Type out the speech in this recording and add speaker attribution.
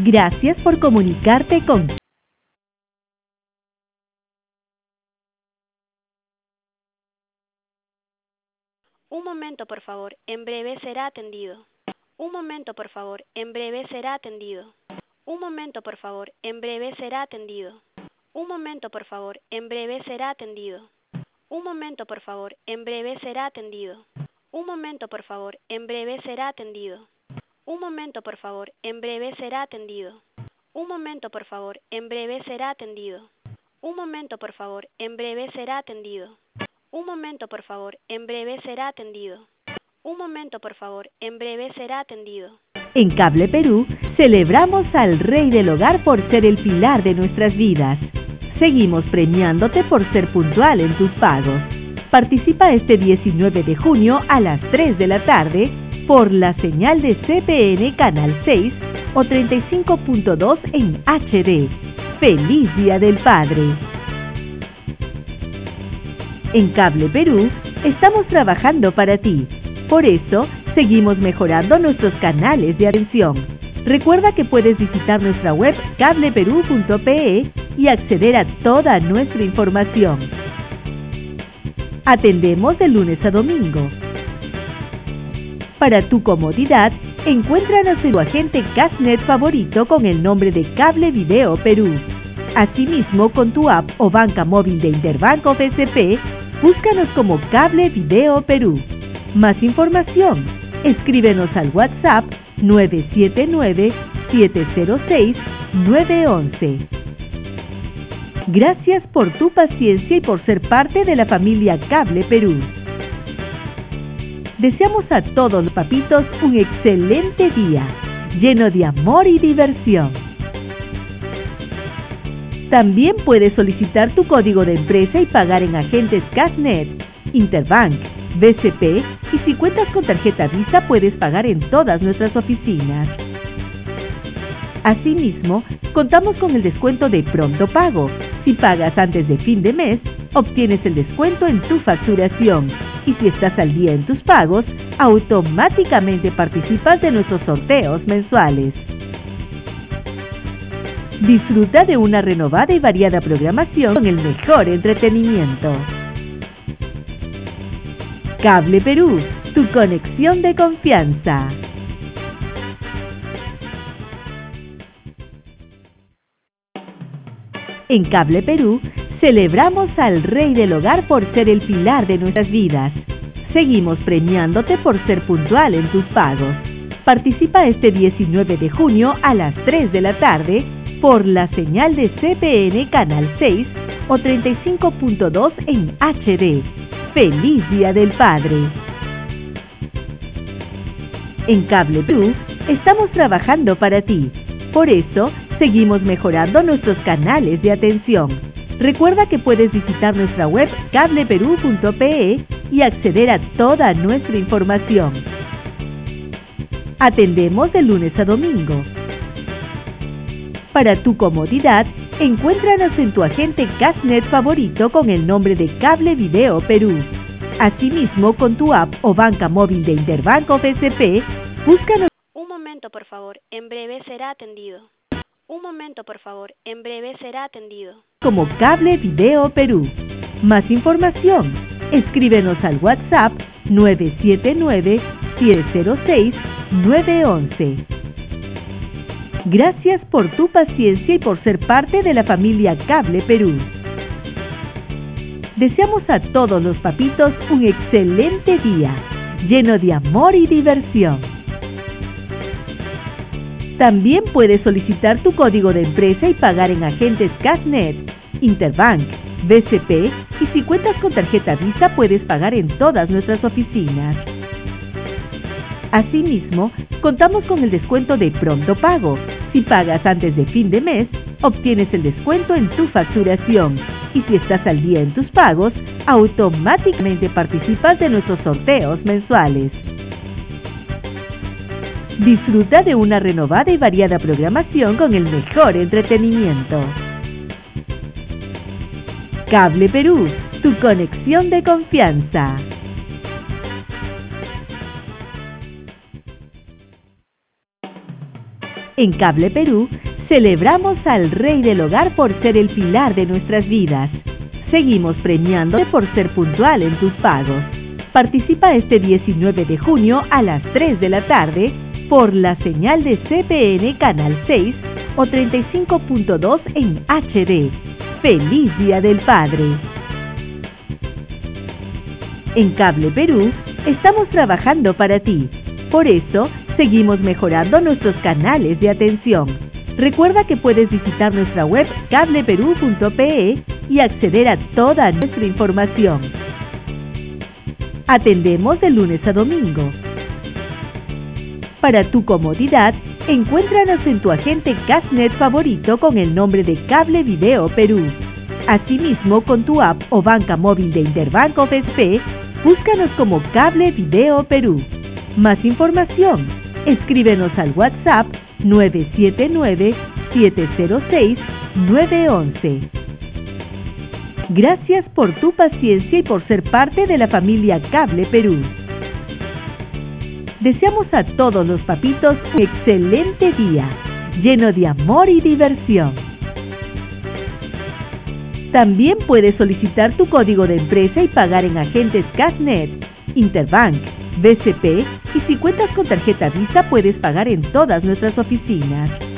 Speaker 1: Gracias por comunicarte con...
Speaker 2: Un momento, por favor. En breve será atendido. Un momento, por favor. En breve será atendido. Un momento, por favor. En breve será atendido. Un momento, por favor. En breve será atendido. Un momento, por favor. En breve será atendido. Un momento, por favor. En breve será atendido. Un momento, por favor. En breve será atendido. Un momento, por favor. En breve será atendido. Un momento, por favor. En breve será atendido. Un momento, por favor. En breve será atendido. Un momento, por favor. En breve será atendido.
Speaker 1: En Cable Perú, celebramos al Rey del Hogar por ser el pilar de nuestras vidas. Seguimos premiándote por ser puntual en tus pagos. Participa este 19 de junio a las 3 de la tarde por la señal de CPN Canal 6 o 35.2 en HD. ¡Feliz Día del Padre! En Cable Perú, estamos trabajando para ti. Por eso, seguimos mejorando nuestros canales de atención. Recuerda que puedes visitar nuestra web cableperú.pe y acceder a toda nuestra información. Atendemos de lunes a domingo. Para tu comodidad, encuéntranos en tu agente Cashnet favorito con el nombre de Cable Video Perú. Asimismo, con tu app o banca móvil de Interbank o BCP, búscanos como Cable Video Perú. Más información, escríbenos al WhatsApp 979-706-911. Gracias por tu paciencia y por ser parte de la familia Cable Perú. Deseamos a todos los papitos un excelente día, lleno de amor y diversión. También puedes solicitar tu código de empresa y pagar en agentes Cashnet, Interbank, BCP y si cuentas con tarjeta Visa puedes pagar en todas nuestras oficinas. Asimismo, contamos con el descuento de pronto pago. Si pagas antes de fin de mes, obtienes el descuento en tu facturación. Y si estás al día en tus pagos, automáticamente participas de nuestros sorteos mensuales. Disfruta de una renovada y variada programación con el mejor entretenimiento. Cable Perú, tu conexión de confianza. En Cable Perú, celebramos al Rey del Hogar por ser el pilar de nuestras vidas. Seguimos premiándote por ser puntual en tus pagos. Participa este 19 de junio a las 3 de la tarde por la señal de CPN Canal 6 o 35.2 en HD. ¡Feliz Día del Padre! En Cable Perú, estamos trabajando para ti. Por eso, seguimos mejorando nuestros canales de atención. Recuerda que puedes visitar nuestra web cableperú.pe y acceder a toda nuestra información. Atendemos de lunes a domingo. Para tu comodidad, encuéntranos en tu agente Cashnet favorito con el nombre de Cable Video Perú. Asimismo, con tu app o banca móvil de Interbank o BCP, búscanos.
Speaker 2: Un momento, por favor. En breve será atendido. Un momento, por favor. En breve será atendido.
Speaker 1: Como Cable Video Perú. Más información, escríbenos al WhatsApp 979-706-911. Gracias por tu paciencia y por ser parte de la familia Cable Perú. Deseamos a todos los papitos un excelente día, lleno de amor y diversión. También puedes solicitar tu código de empresa y pagar en agentes Cashnet, Interbank, BCP y si cuentas con tarjeta Visa puedes pagar en todas nuestras oficinas. Asimismo, contamos con el descuento de pronto pago. Si pagas antes de fin de mes, obtienes el descuento en tu facturación. Y si estás al día en tus pagos, automáticamente participas de nuestros sorteos mensuales. Disfruta de una renovada y variada programación con el mejor entretenimiento. Cable Perú, tu conexión de confianza. En Cable Perú, celebramos al Rey del Hogar por ser el pilar de nuestras vidas. Seguimos premiándote por ser puntual en tus pagos. Participa este 19 de junio a las 3 de la tarde por la señal de CPN Canal 6 o 35.2 en HD. ¡Feliz Día del Padre! En Cable Perú, estamos trabajando para ti. Por eso, seguimos mejorando nuestros canales de atención. Recuerda que puedes visitar nuestra web cableperú.pe y acceder a toda nuestra información. Atendemos de lunes a domingo. Para tu comodidad, encuéntranos en tu agente Cashnet favorito con el nombre de Cable Video Perú. Asimismo, con tu app o banca móvil de Interbank of SP, búscanos como Cable Video Perú. Más información, escríbenos al WhatsApp 979-706-911. Gracias por tu paciencia y por ser parte de la familia Cable Perú. Deseamos a todos los papitos un excelente día, lleno de amor y diversión. También puedes solicitar tu código de empresa y pagar en agentes Cashnet, Interbank, BCP y si cuentas con tarjeta Visa puedes pagar en todas nuestras oficinas.